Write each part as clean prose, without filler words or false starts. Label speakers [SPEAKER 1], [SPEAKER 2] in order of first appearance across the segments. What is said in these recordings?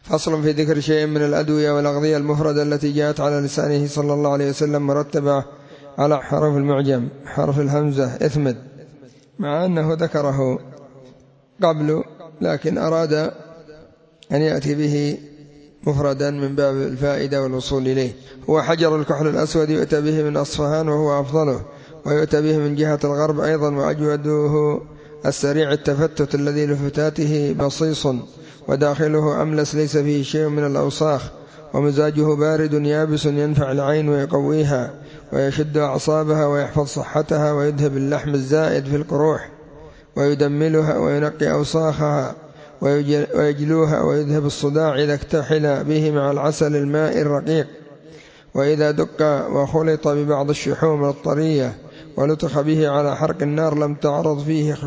[SPEAKER 1] فصل في ذكر شيء من الأدوية والأغذية المفردة التي جاءت على لسانه صلى الله عليه وسلم مرتبة على حرف المعجم، حرف الهمزة إثمد، مع أنه ذكره قبل لكن أراد أن يأتي به مفردا من باب الفائدة والوصول إليه. هو حجر الكحل الأسود، يؤتى به من أصفهان وهو أفضله، ويؤتى به من جهة الغرب أيضا، وأجوده السريع التفتت الذي لفتاته بصيص وداخله أملس ليس فيه شيء من الأوساخ، ومزاجه بارد يابس ينفع العين ويقويها ويشد أعصابها ويحفظ صحتها ويذهب اللحم الزائد في القروح ويدملها وينقي أوساخها ويجلوها ويذهب الصداع إذا اكتحل به مع العسل الماء الرقيق، وإذا دق وخلط ببعض الشحوم الطرية ولطخ به على حرق النار لم تعرض فيه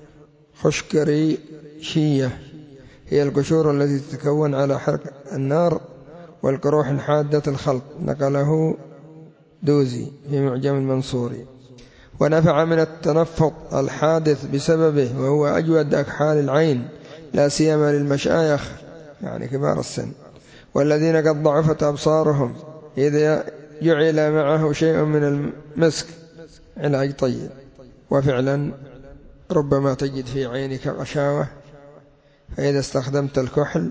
[SPEAKER 1] خشكريشية، هي القشور التي تتكون على حرق النار والقروح الحادة الخلط، نقله دوزي في معجم المنصوري. ونفع من التنفط الحادث بسببه، وهو أجود أكحال العين لا سيما للمشايخ يعني كبار السن والذين قد ضعفت أبصارهم، إذا جعل معه شيء من المسك علاج طيب. وفعلا ربما تجد في عينك غشاوة، فإذا استخدمت الكحل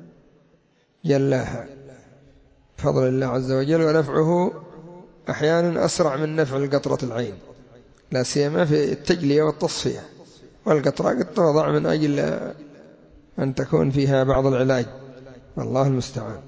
[SPEAKER 1] جلاها بفضل الله عز وجل، ونفعه أحيانا أسرع من نفع قطرة العين، لا سيما في التجلية والتصفية، والقطرة قد توضع من أجل أن تكون فيها بعض العلاج، والله المستعان.